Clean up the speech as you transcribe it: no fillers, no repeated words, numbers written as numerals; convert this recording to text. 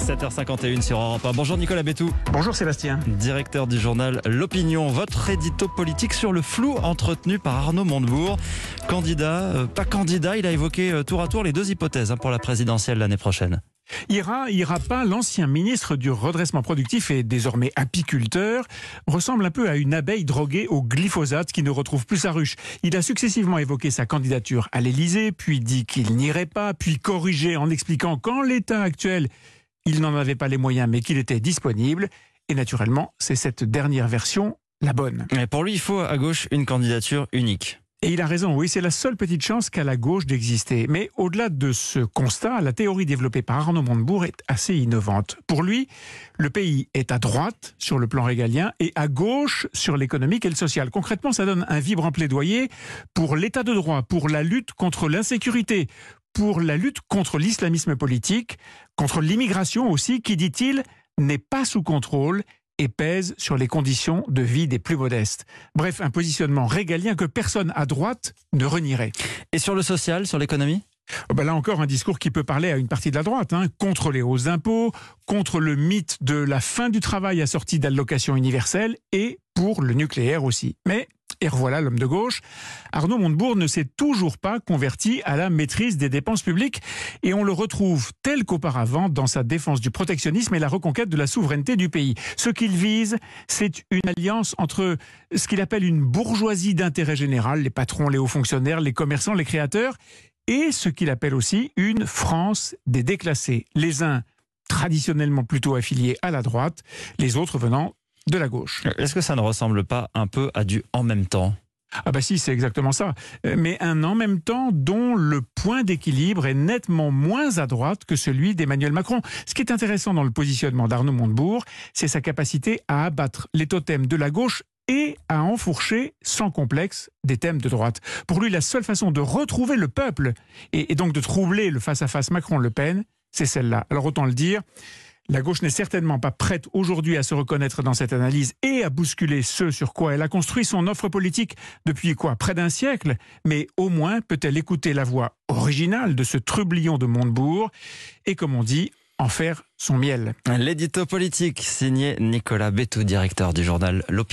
7h51 sur Europe 1. Bonjour Nicolas Bétou. Bonjour Sébastien. Directeur du journal L'Opinion. Votre édito politique sur le flou entretenu par Arnaud Montebourg. Candidat, pas candidat, il a évoqué tour à tour les deux hypothèses pour la présidentielle l'année prochaine. Ira pas, l'ancien ministre du redressement productif et désormais apiculteur, ressemble un peu à une abeille droguée au glyphosate qui ne retrouve plus sa ruche. Il a successivement évoqué sa candidature à l'Élysée, puis dit qu'il n'irait pas, puis corrigé en expliquant qu'en l'état actuel, il n'en avait pas les moyens mais qu'il était disponible. Et naturellement, c'est cette dernière version la bonne. Et pour lui, il faut à gauche une candidature unique. Et il a raison, oui, c'est la seule petite chance qu'a la gauche d'exister. Mais au-delà de ce constat, la théorie développée par Arnaud Montebourg est assez innovante. Pour lui, le pays est à droite sur le plan régalien et à gauche sur l'économique et le social. Concrètement, ça donne un vibrant plaidoyer pour l'état de droit, pour la lutte contre l'insécurité, pour la lutte contre l'islamisme politique, contre l'immigration aussi, qui, dit-il, n'est pas sous contrôle et pèse sur les conditions de vie des plus modestes. Bref, un positionnement régalien que personne à droite ne renierait. Et sur le social, sur l'économie ? Là encore, un discours qui peut parler à une partie de la droite, contre les hausses d'impôts, contre le mythe de la fin du travail assorti d'allocations universelles et pour le nucléaire aussi. Mais, et revoilà l'homme de gauche, Arnaud Montebourg ne s'est toujours pas converti à la maîtrise des dépenses publiques et on le retrouve tel qu'auparavant dans sa défense du protectionnisme et la reconquête de la souveraineté du pays. Ce qu'il vise, c'est une alliance entre ce qu'il appelle une bourgeoisie d'intérêt général, les patrons, les hauts fonctionnaires, les commerçants, les créateurs, et ce qu'il appelle aussi une France des déclassés. Les uns traditionnellement plutôt affiliés à la droite, les autres venant de la gauche. Est-ce que ça ne ressemble pas un peu à du « en même temps » ? Si, c'est exactement ça. Mais un en même temps dont le point d'équilibre est nettement moins à droite que celui d'Emmanuel Macron. Ce qui est intéressant dans le positionnement d'Arnaud Montebourg, c'est sa capacité à abattre les totems de la gauche et à enfourcher sans complexe des thèmes de droite. Pour lui, la seule façon de retrouver le peuple et donc de troubler le face-à-face Macron-Le Pen, c'est celle-là. Alors autant le dire, la gauche n'est certainement pas prête aujourd'hui à se reconnaître dans cette analyse et à bousculer ce sur quoi elle a construit son offre politique depuis près d'un siècle. Mais au moins peut-elle écouter la voix originale de ce trublion de Montebourg et, comme on dit, en faire son miel. L'édito politique signé Nicolas Bétou, directeur du journal L'Opinion.